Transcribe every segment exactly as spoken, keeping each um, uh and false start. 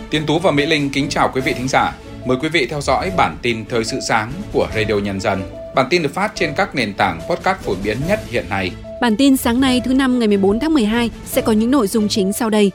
Tiến Tú và Mỹ Linh kính chào quý vị thính giả. Mời quý vị theo dõi bản tin Thời sự sáng của Radio Nhân dân. Bản tin được phát trên các nền tảng podcast phổ biến nhất hiện nay. Bản tin sáng nay thứ năm ngày mười bốn tháng mười hai sẽ có những nội dung chính sau đây.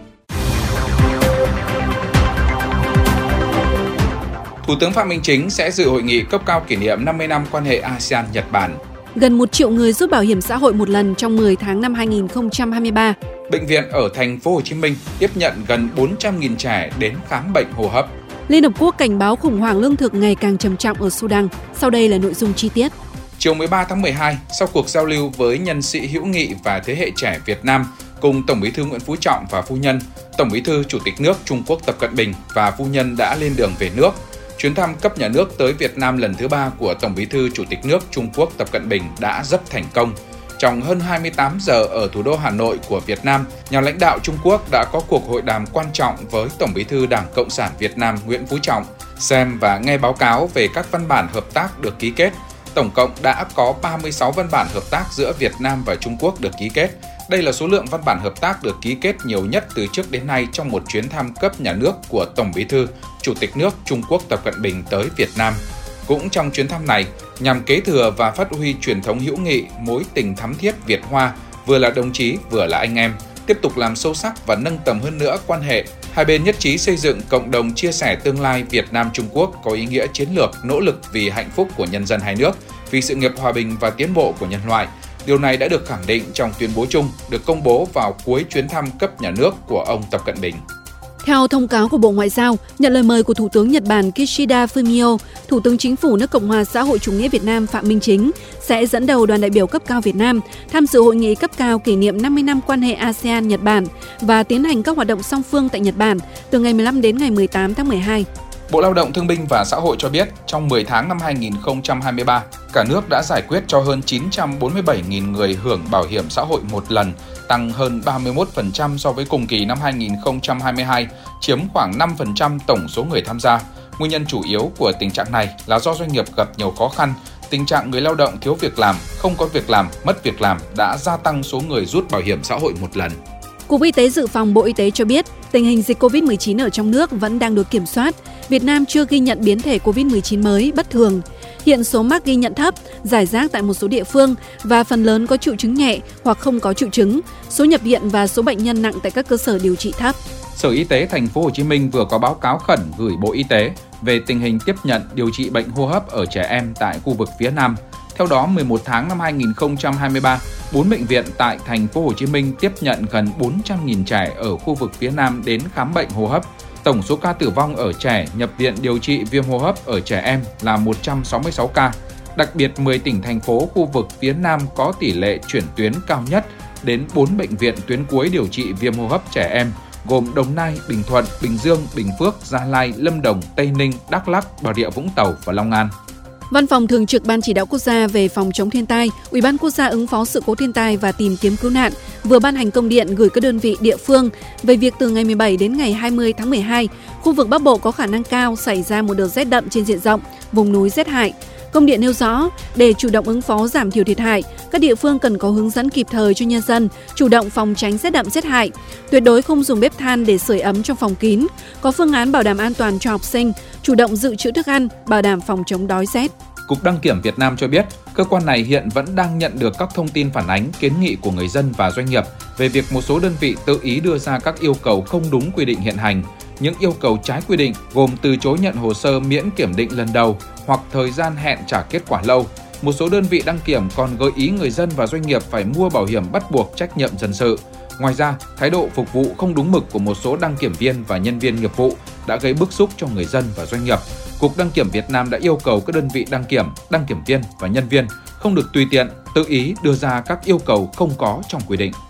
Thủ tướng Phạm Minh Chính sẽ dự hội nghị cấp cao kỷ niệm năm mươi năm quan hệ a sê an-Nhật Bản. Gần một triệu người rút bảo hiểm xã hội một lần trong mười tháng năm hai nghìn không trăm hai mươi ba. Bệnh viện ở thành phố Hồ Chí Minh tiếp nhận gần bốn trăm nghìn trẻ đến khám bệnh hô hấp. Liên Hợp Quốc cảnh báo khủng hoảng lương thực ngày càng trầm trọng ở Sudan. Sau đây là nội dung chi tiết. Chiều mười ba tháng mười hai, sau cuộc giao lưu với nhân sĩ hữu nghị và thế hệ trẻ Việt Nam cùng Tổng Bí thư Nguyễn Phú Trọng và phu nhân, Tổng Bí thư Chủ tịch nước Trung Quốc Tập Cận Bình và phu nhân đã lên đường về nước. Chuyến thăm cấp nhà nước tới Việt Nam lần thứ ba của Tổng Bí thư Chủ tịch nước Trung Quốc Tập Cận Bình đã rất thành công. Trong hơn hai mươi tám giờ ở thủ đô Hà Nội của Việt Nam, nhà lãnh đạo Trung Quốc đã có cuộc hội đàm quan trọng với Tổng Bí thư Đảng Cộng sản Việt Nam Nguyễn Phú Trọng, xem và nghe báo cáo về các văn bản hợp tác được ký kết. Tổng cộng đã có ba mươi sáu văn bản hợp tác giữa Việt Nam và Trung Quốc được ký kết. Đây là số lượng văn bản hợp tác được ký kết nhiều nhất từ trước đến nay trong một chuyến thăm cấp nhà nước của Tổng Bí thư, Chủ tịch nước Trung Quốc Tập Cận Bình tới Việt Nam. Cũng trong chuyến thăm này, nhằm kế thừa và phát huy truyền thống hữu nghị, mối tình thắm thiết Việt Hoa, vừa là đồng chí vừa là anh em, tiếp tục làm sâu sắc và nâng tầm hơn nữa quan hệ, hai bên nhất trí xây dựng cộng đồng chia sẻ tương lai Việt Nam-Trung Quốc có ý nghĩa chiến lược, nỗ lực vì hạnh phúc của nhân dân hai nước, vì sự nghiệp hòa bình và tiến bộ của nhân loại. Điều này đã được khẳng định trong tuyên bố chung được công bố vào cuối chuyến thăm cấp nhà nước của ông Tập Cận Bình. Theo thông cáo của Bộ Ngoại giao, nhận lời mời của Thủ tướng Nhật Bản Kishida Fumio, Thủ tướng Chính phủ nước Cộng hòa Xã hội Chủ nghĩa Việt Nam Phạm Minh Chính sẽ dẫn đầu đoàn đại biểu cấp cao Việt Nam tham dự hội nghị cấp cao kỷ niệm năm mươi năm quan hệ a sê an-Nhật Bản và tiến hành các hoạt động song phương tại Nhật Bản từ ngày mười lăm đến ngày mười tám tháng mười hai. Bộ Lao động Thương binh và Xã hội cho biết, trong mười tháng năm hai nghìn không trăm hai mươi ba, cả nước đã giải quyết cho hơn chín trăm bốn mươi bảy nghìn người hưởng bảo hiểm xã hội một lần, tăng hơn ba mươi mốt phần trăm so với cùng kỳ năm hai nghìn không trăm hai mươi hai, chiếm khoảng năm phần trăm tổng số người tham gia. Nguyên nhân chủ yếu của tình trạng này là do doanh nghiệp gặp nhiều khó khăn, tình trạng người lao động thiếu việc làm, không có việc làm, mất việc làm đã gia tăng số người rút bảo hiểm xã hội một lần. Cục Y tế Dự phòng Bộ Y tế cho biết, tình hình dịch covid mười chín ở trong nước vẫn đang được kiểm soát. Việt Nam chưa ghi nhận biến thể covid mười chín mới bất thường. Hiện số mắc ghi nhận thấp, rải rác tại một số địa phương và phần lớn có triệu chứng nhẹ hoặc không có triệu chứng. Số nhập viện và số bệnh nhân nặng tại các cơ sở điều trị thấp. Sở Y tế Thành phố Hồ Chí Minh vừa có báo cáo khẩn gửi Bộ Y tế về tình hình tiếp nhận điều trị bệnh hô hấp ở trẻ em tại khu vực phía Nam. Theo đó, mười một tháng năm hai nghìn không trăm hai mươi ba, bốn bệnh viện tại Thành phố Hồ Chí Minh tiếp nhận gần bốn trăm nghìn trẻ ở khu vực phía Nam đến khám bệnh hô hấp. Tổng số ca tử vong ở trẻ nhập viện điều trị viêm hô hấp ở trẻ em là một trăm sáu mươi sáu ca. Đặc biệt, mười tỉnh thành phố khu vực phía Nam có tỷ lệ chuyển tuyến cao nhất đến bốn bệnh viện tuyến cuối điều trị viêm hô hấp trẻ em, gồm Đồng Nai, Bình Thuận, Bình Dương, Bình Phước, Gia Lai, Lâm Đồng, Tây Ninh, Đắk Lắk, Bà Rịa Vũng Tàu và Long An. Văn phòng Thường trực Ban Chỉ đạo Quốc gia về phòng chống thiên tai, Ủy ban Quốc gia ứng phó sự cố thiên tai và tìm kiếm cứu nạn vừa ban hành công điện gửi các đơn vị địa phương về việc từ ngày mười bảy đến ngày hai mươi tháng mười hai, khu vực Bắc Bộ có khả năng cao xảy ra một đợt rét đậm trên diện rộng, vùng núi rét hại. Công điện nêu rõ, để chủ động ứng phó giảm thiểu thiệt hại, các địa phương cần có hướng dẫn kịp thời cho nhân dân chủ động phòng tránh rét đậm rét hại, tuyệt đối không dùng bếp than để sưởi ấm trong phòng kín, có phương án bảo đảm an toàn cho học sinh, chủ động dự trữ thức ăn, bảo đảm phòng chống đói rét. Cục Đăng kiểm Việt Nam cho biết, cơ quan này hiện vẫn đang nhận được các thông tin phản ánh, kiến nghị của người dân và doanh nghiệp về việc một số đơn vị tự ý đưa ra các yêu cầu không đúng quy định hiện hành. Những yêu cầu trái quy định gồm từ chối nhận hồ sơ miễn kiểm định lần đầu hoặc thời gian hẹn trả kết quả lâu. Một số đơn vị đăng kiểm còn gợi ý người dân và doanh nghiệp phải mua bảo hiểm bắt buộc trách nhiệm dân sự. Ngoài ra, thái độ phục vụ không đúng mực của một số đăng kiểm viên và nhân viên nghiệp vụ đã gây bức xúc cho người dân và doanh nghiệp. Cục Đăng kiểm Việt Nam đã yêu cầu các đơn vị đăng kiểm, đăng kiểm viên và nhân viên không được tùy tiện, tự ý đưa ra các yêu cầu không có trong quy định.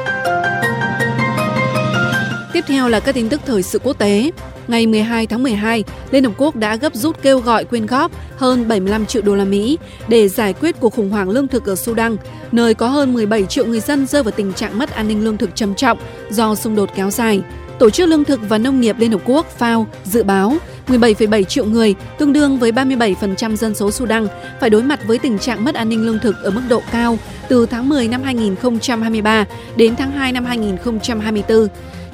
Tiếp theo là các tin tức thời sự quốc tế. Ngày mười hai tháng mười hai, Liên Hợp Quốc đã gấp rút kêu gọi quyên góp hơn bảy mươi lăm triệu đô la Mỹ để giải quyết cuộc khủng hoảng lương thực ở Sudan, nơi có hơn mười bảy triệu người dân rơi vào tình trạng mất an ninh lương thực trầm trọng do xung đột kéo dài. Tổ chức Lương thực và Nông nghiệp Liên Hợp Quốc (FAO) dự báo mười bảy phẩy bảy triệu người, tương đương với ba mươi bảy phần trăm dân số Sudan, phải đối mặt với tình trạng mất an ninh lương thực ở mức độ cao từ tháng mười năm hai nghìn không trăm hai mươi ba đến tháng hai năm hai nghìn không trăm hai mươi tư.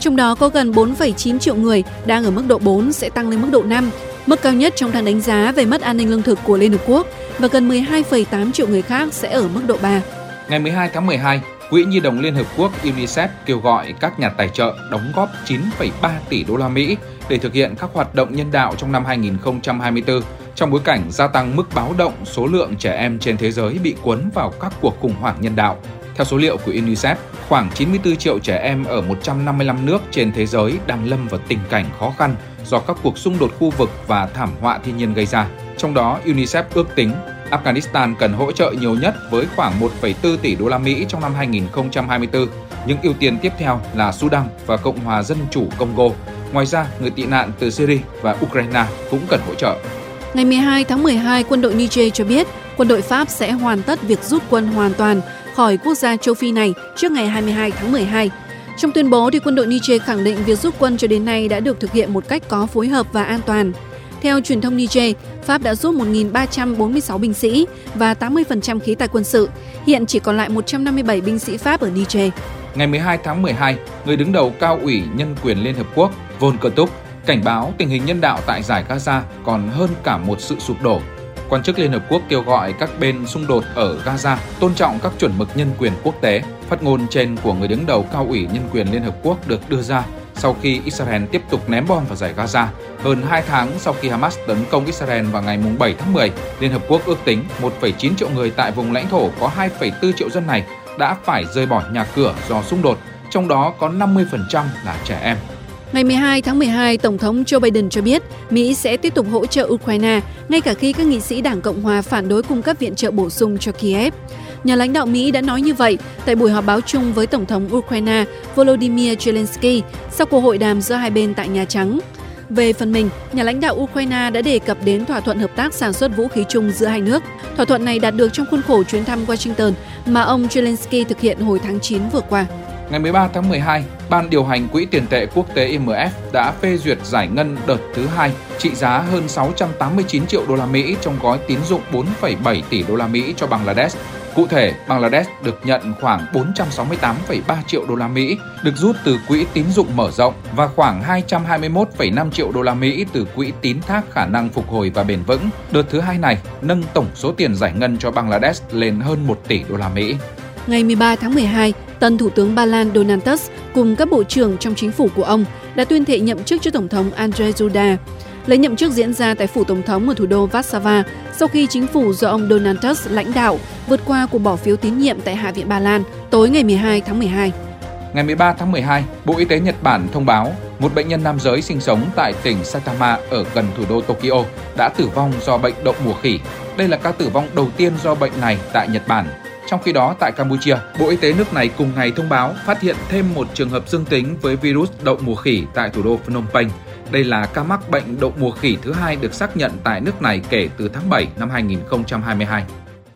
Trong đó có gần bốn phẩy chín triệu người đang ở mức độ bốn sẽ tăng lên mức độ năm, mức cao nhất trong thang đánh giá về mất an ninh lương thực của Liên Hợp Quốc, và gần mười hai phẩy tám triệu người khác sẽ ở mức độ ba. Ngày mười hai tháng mười hai, Quỹ Nhi đồng Liên Hợp Quốc UNICEF kêu gọi các nhà tài trợ đóng góp chín phẩy ba tỷ đô la Mỹ để thực hiện các hoạt động nhân đạo trong năm hai nghìn không trăm hai mươi tư, trong bối cảnh gia tăng mức báo động số lượng trẻ em trên thế giới bị cuốn vào các cuộc khủng hoảng nhân đạo. Theo số liệu của UNICEF, khoảng chín mươi tư triệu trẻ em ở một trăm năm mươi lăm nước trên thế giới đang lâm vào tình cảnh khó khăn do các cuộc xung đột khu vực và thảm họa thiên nhiên gây ra. Trong đó, UNICEF ước tính Afghanistan cần hỗ trợ nhiều nhất với khoảng một phẩy bốn tỷ đô la Mỹ trong năm hai nghìn không trăm hai mươi tư. Những ưu tiên tiếp theo là Sudan và Cộng hòa Dân chủ Congo. Ngoài ra, người tị nạn từ Syria và Ukraine cũng cần hỗ trợ. Ngày mười hai tháng mười hai, quân đội Niger cho biết quân đội Pháp sẽ hoàn tất việc rút quân hoàn toàn khỏi quốc gia châu Phi này trước ngày hai mươi hai tháng mười hai. Trong tuyên bố, thì quân đội Niger khẳng định việc rút quân cho đến nay đã được thực hiện một cách có phối hợp và an toàn. Theo truyền thông Niger, Pháp đã rút một nghìn ba trăm bốn mươi sáu binh sĩ và tám mươi phần trăm khí tài quân sự. Hiện chỉ còn lại một trăm năm mươi bảy binh sĩ Pháp ở Niger. Ngày mười hai tháng mười hai, người đứng đầu Cao ủy Nhân quyền Liên Hợp Quốc Volker Turk cảnh báo tình hình nhân đạo tại Dải Gaza còn hơn cả một sự sụp đổ. Quan chức Liên Hợp Quốc kêu gọi các bên xung đột ở Gaza tôn trọng các chuẩn mực nhân quyền quốc tế. Phát ngôn trên của người đứng đầu Cao ủy Nhân quyền Liên Hợp Quốc được đưa ra sau khi Israel tiếp tục ném bom vào Dải Gaza. Hơn hai tháng sau khi Hamas tấn công Israel vào ngày bảy tháng mười, Liên Hợp Quốc ước tính một phẩy chín triệu người tại vùng lãnh thổ có hai phẩy bốn triệu dân này đã phải rời bỏ nhà cửa do xung đột, trong đó có năm mươi phần trăm là trẻ em. Ngày mười hai tháng mười hai, Tổng thống Joe Biden cho biết Mỹ sẽ tiếp tục hỗ trợ Ukraine, ngay cả khi các nghị sĩ Đảng Cộng hòa phản đối cung cấp viện trợ bổ sung cho Kiev. Nhà lãnh đạo Mỹ đã nói như vậy tại buổi họp báo chung với Tổng thống Ukraine Volodymyr Zelensky sau cuộc hội đàm giữa hai bên tại Nhà Trắng. Về phần mình, nhà lãnh đạo Ukraine đã đề cập đến thỏa thuận hợp tác sản xuất vũ khí chung giữa hai nước. Thỏa thuận này đạt được trong khuôn khổ chuyến thăm Washington mà ông Zelensky thực hiện hồi tháng chín vừa qua. Ngày mười ba tháng mười hai, Ban điều hành Quỹ tiền tệ quốc tế I M F đã phê duyệt giải ngân đợt thứ hai trị giá hơn sáu trăm tám mươi chín triệu đô la Mỹ trong gói tín dụng bốn phẩy bảy tỷ đô la Mỹ cho Bangladesh. Cụ thể, Bangladesh được nhận khoảng bốn trăm sáu mươi tám phẩy ba triệu đô la Mỹ được rút từ quỹ tín dụng mở rộng và khoảng hai trăm hai mươi mốt phẩy năm triệu đô la Mỹ từ quỹ tín thác khả năng phục hồi và bền vững. Đợt thứ hai này nâng tổng số tiền giải ngân cho Bangladesh lên hơn một tỷ đô la Mỹ. Ngày mười ba tháng mười hai, tân Thủ tướng Ba Lan Donald Tusk cùng các bộ trưởng trong chính phủ của ông đã tuyên thệ nhậm chức cho Tổng thống Andrzej Duda. Lễ nhậm chức diễn ra tại phủ Tổng thống ở thủ đô Warsaw sau khi chính phủ do ông Donald Tusk lãnh đạo vượt qua cuộc bỏ phiếu tín nhiệm tại Hạ viện Ba Lan tối ngày mười hai tháng mười hai. Ngày mười ba tháng mười hai, Bộ Y tế Nhật Bản thông báo một bệnh nhân nam giới sinh sống tại tỉnh Saitama ở gần thủ đô Tokyo đã tử vong do bệnh đậu mùa khỉ. Đây là ca tử vong đầu tiên do bệnh này tại Nhật Bản. Trong khi đó, tại Campuchia, Bộ Y tế nước này cùng ngày thông báo phát hiện thêm một trường hợp dương tính với virus đậu mùa khỉ tại thủ đô Phnom Penh. Đây là ca mắc bệnh đậu mùa khỉ thứ hai được xác nhận tại nước này kể từ tháng bảy năm hai nghìn không trăm hai mươi hai.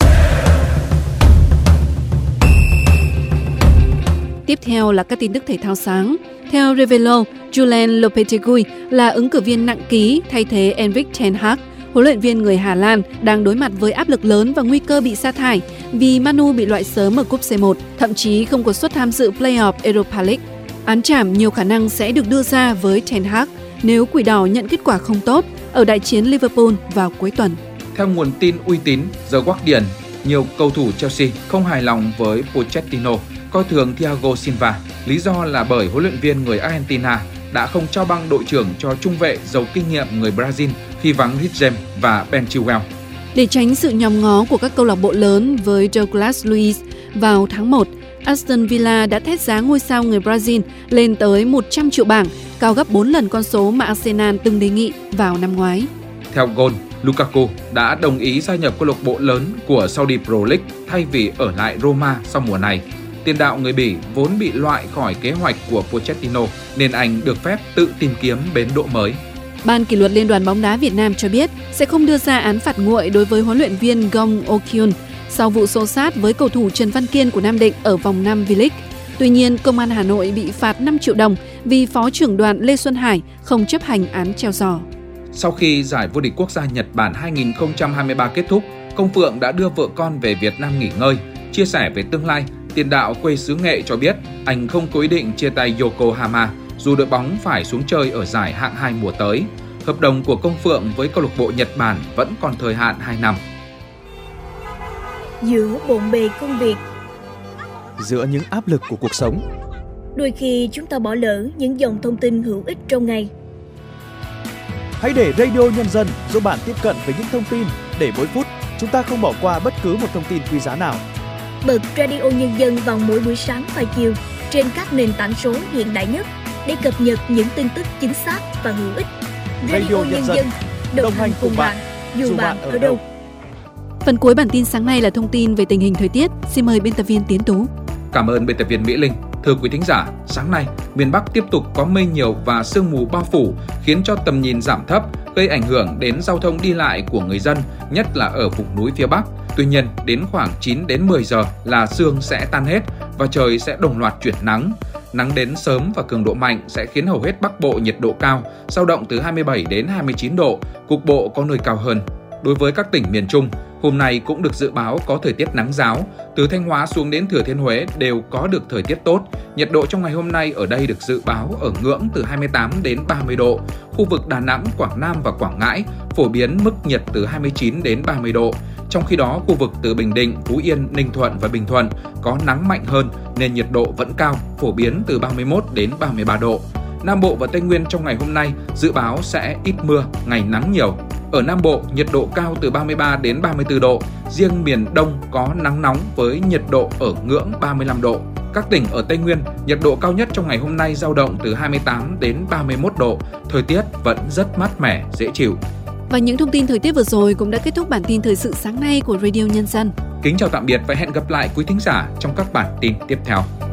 Tiếp theo là các tin tức thể thao sáng. Theo Revelo, Julen Lopetegui là ứng cử viên nặng ký thay thế Erik ten Hag. Huấn luyện viên người Hà Lan đang đối mặt với áp lực lớn và nguy cơ bị sa thải vì Manu bị loại sớm ở cúp C một, thậm chí không có suất tham dự Playoff Europa League. Án trảm nhiều khả năng sẽ được đưa ra với Ten Hag nếu Quỷ Đỏ nhận kết quả không tốt ở đại chiến Liverpool vào cuối tuần. Theo nguồn tin uy tín The Guardian, nhiều cầu thủ Chelsea không hài lòng với Pochettino, coi thường Thiago Silva. Lý do là bởi huấn luyện viên người Argentina đã không trao băng đội trưởng cho trung vệ giàu kinh nghiệm người Brazil khi vắng Reece James và Ben Chilwell. Để tránh sự nhòm ngó của các câu lạc bộ lớn với Douglas Luiz, vào tháng một, Aston Villa đã thét giá ngôi sao người Brazil lên tới một trăm triệu bảng, cao gấp bốn lần con số mà Arsenal từng đề nghị vào năm ngoái. Theo Goal, Lukaku đã đồng ý gia nhập câu lạc bộ lớn của Saudi Pro League thay vì ở lại Roma sau mùa này. Tiền đạo người Bỉ vốn bị loại khỏi kế hoạch của Pochettino nên anh được phép tự tìm kiếm bến đỗ mới. Ban kỷ luật Liên đoàn bóng đá Việt Nam cho biết sẽ không đưa ra án phạt nguội đối với huấn luyện viên Gong Okyun sau vụ xô xát với cầu thủ Trần Văn Kiên của Nam Định ở vòng năm V-League. Tuy nhiên, Công an Hà Nội bị phạt năm triệu đồng vì Phó trưởng đoàn Lê Xuân Hải không chấp hành án treo giò. Sau khi giải vô địch quốc gia Nhật Bản hai nghìn không trăm hai mươi ba kết thúc, Công Phượng đã đưa vợ con về Việt Nam nghỉ ngơi. Chia sẻ về tương lai, tiền đạo quê xứ Nghệ cho biết anh không có ý định chia tay Yokohama dù đội bóng phải xuống chơi ở giải hạng hai mùa tới. Hợp đồng của Công Phượng với câu lạc bộ Nhật Bản vẫn còn thời hạn hai năm. Giữa bộn bề công việc, giữa những áp lực của cuộc sống, đôi khi chúng ta bỏ lỡ những dòng thông tin hữu ích trong ngày. Hãy để Radio Nhân dân giúp bạn tiếp cận với những thông tin để mỗi phút chúng ta không bỏ qua bất cứ một thông tin quý giá nào. Bật Radio Nhân dân vào mỗi buổi sáng và chiều trên các nền tảng số hiện đại nhất để cập nhật những tin tức chính xác và hữu ích. Radio, Radio Nhân dân, đồng, đồng hành cùng bạn, dù bạn ở đâu. Phần cuối bản tin sáng nay là thông tin về tình hình thời tiết. Xin mời biên tập viên Tiến Tú. Cảm ơn biên tập viên Mỹ Linh. Thưa quý thính giả, sáng nay, miền Bắc tiếp tục có mây nhiều và sương mù bao phủ, khiến cho tầm nhìn giảm thấp, gây ảnh hưởng đến giao thông đi lại của người dân, nhất là ở vùng núi phía Bắc. Tuy nhiên, đến khoảng chín đến mười giờ là sương sẽ tan hết và trời sẽ đồng loạt chuyển nắng. Nắng đến sớm và cường độ mạnh sẽ khiến hầu hết Bắc Bộ nhiệt độ cao, dao động từ hai mươi bảy đến hai mươi chín độ, cục bộ có nơi cao hơn. Đối với các tỉnh miền Trung, hôm nay cũng được dự báo có thời tiết nắng ráo, từ Thanh Hóa xuống đến Thừa Thiên Huế đều có được thời tiết tốt. Nhiệt độ trong ngày hôm nay ở đây được dự báo ở ngưỡng từ hai mươi tám đến ba mươi độ. Khu vực Đà Nẵng, Quảng Nam và Quảng Ngãi phổ biến mức nhiệt từ hai mươi chín đến ba mươi độ. Trong khi đó, khu vực từ Bình Định, Phú Yên, Ninh Thuận và Bình Thuận có nắng mạnh hơn nên nhiệt độ vẫn cao, phổ biến từ ba mươi mốt đến ba mươi ba độ. Nam Bộ và Tây Nguyên trong ngày hôm nay dự báo sẽ ít mưa, ngày nắng nhiều. Ở Nam Bộ, nhiệt độ cao từ ba mươi ba đến ba mươi tư độ, riêng miền Đông có nắng nóng với nhiệt độ ở ngưỡng ba mươi lăm độ. Các tỉnh ở Tây Nguyên, nhiệt độ cao nhất trong ngày hôm nay dao động từ hai mươi tám đến ba mươi mốt độ, thời tiết vẫn rất mát mẻ, dễ chịu. Và những thông tin thời tiết vừa rồi cũng đã kết thúc bản tin thời sự sáng nay của Radio Nhân dân. Kính chào tạm biệt và hẹn gặp lại quý thính giả trong các bản tin tiếp theo.